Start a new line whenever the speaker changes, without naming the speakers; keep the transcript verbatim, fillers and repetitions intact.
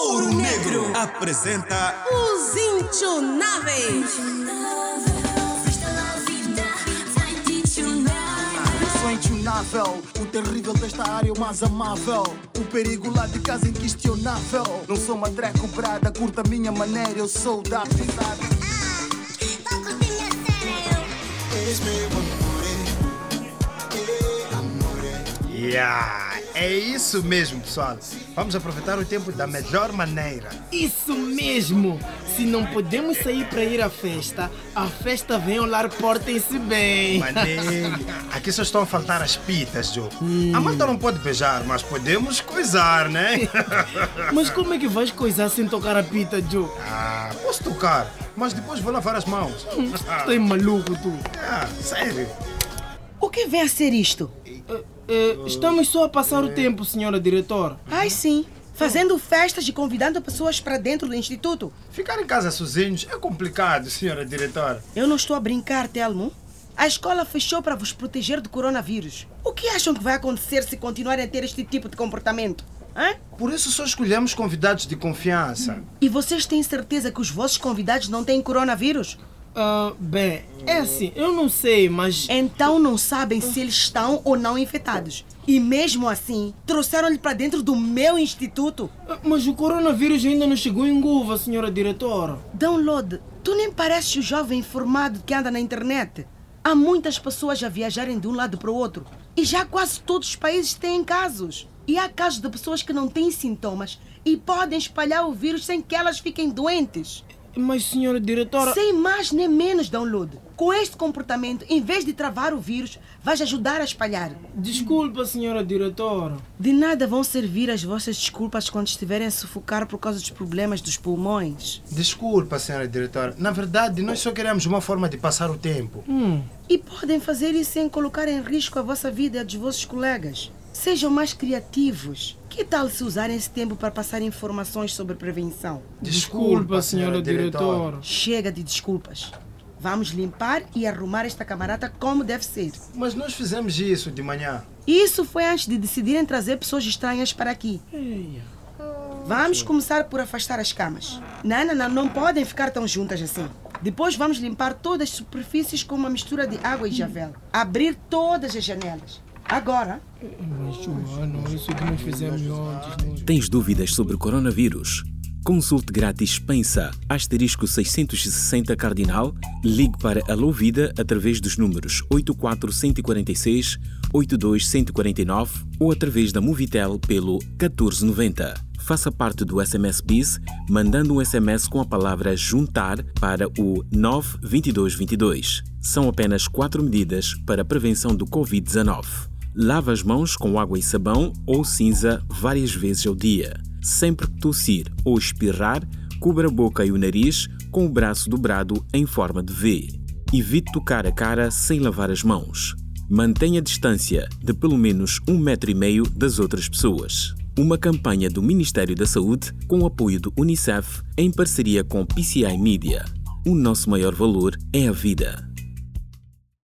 Ouro Negro apresenta
Os Intionáveis.
Eu sou intionável, o terrível desta área é o mais amável. O perigo lá de casa é inquestionável. Não sou uma treco brada, curta a minha maneira, eu sou da cidade.
Yeah, é isso mesmo, pessoal. Vamos aproveitar o tempo da melhor maneira.
Isso mesmo! Se não podemos sair para ir à festa, a festa vem ao lar, portem-se bem.
Manele, aqui só estão a faltar as pitas, Joe. Hum. A malta não pode beijar, mas podemos coisar, né?
Mas como é que vais coisar sem tocar a pita, Joe?
Ah, posso tocar, mas depois vou lavar as mãos.
Hum, Estás maluco, tu.
Ah, sério?
O que vem a ser isto?
Uh, uh, estamos só a passar o tempo, senhora diretora.
Ai, sim. Fazendo festas e convidando pessoas para dentro do instituto.
Ficar em casa sozinhos é complicado, senhora diretora.
Eu não estou a brincar, Telmo. A escola fechou para vos proteger do coronavírus. O que acham que vai acontecer se continuarem a ter este tipo de comportamento? Hã?
Por isso só escolhemos convidados de confiança.
E vocês têm certeza que os vossos convidados não têm coronavírus?
Uh, bem, é assim, eu não sei, mas...
Então não sabem se eles estão ou não infectados. E mesmo assim, trouxeram-lhe para dentro do meu instituto.
Uh, mas o coronavírus ainda não chegou em Goa, senhora diretora.
Download, tu nem pareces o jovem informado que anda na internet. Há muitas pessoas a viajarem de um lado para o outro. E já quase todos os países têm casos. E há casos de pessoas que não têm sintomas e podem espalhar o vírus sem que elas fiquem doentes.
Mas, senhora diretora...
Sem mais nem menos, Download. Com este comportamento, em vez de travar o vírus, vais ajudar a espalhar.
Desculpa, senhora diretora.
De nada vão servir as vossas desculpas quando estiverem a sufocar por causa dos problemas dos pulmões.
Desculpa, senhora diretora. Na verdade, nós só queremos uma forma de passar o tempo.
Hum.
E podem fazer isso sem colocar em risco a vossa vida e a dos vossos colegas. Sejam mais criativos. Que tal se usarem esse tempo para passar informações sobre prevenção?
Desculpa, senhora diretora.
Chega de desculpas. Vamos limpar e arrumar esta camarada como deve ser.
Mas nós fizemos isso de manhã.
Isso foi antes de decidirem trazer pessoas estranhas para aqui.
Eia.
Vamos começar por afastar as camas. Não, não, não, não podem ficar tão juntas assim. Depois vamos limpar todas as superfícies com uma mistura de água e javel. Abrir todas as janelas. Agora...
Mas, Joana, isso que nós fizemos antes... Nós...
Tens dúvidas sobre o coronavírus? Consulte grátis Pensa, asterisco seiscentos e sessenta cardinal, ligue para Alô Vida através dos números oito quatro um quatro seis, oito dois um quatro nove ou através da Movitel pelo catorze noventa. Faça parte do S M S Biz mandando um S M S com a palavra juntar para o nove dois dois dois dois. São apenas quatro medidas para a prevenção do covid dezenove. Lava as mãos com água e sabão ou cinza várias vezes ao dia. Sempre que tossir ou espirrar, cubra a boca e o nariz com o braço dobrado em forma de V. Evite tocar a cara sem lavar as mãos. Mantenha a distância de pelo menos um metro e meio das outras pessoas. Uma campanha do Ministério da Saúde com o apoio do Unicef em parceria com P C I Media. O nosso maior valor é a vida.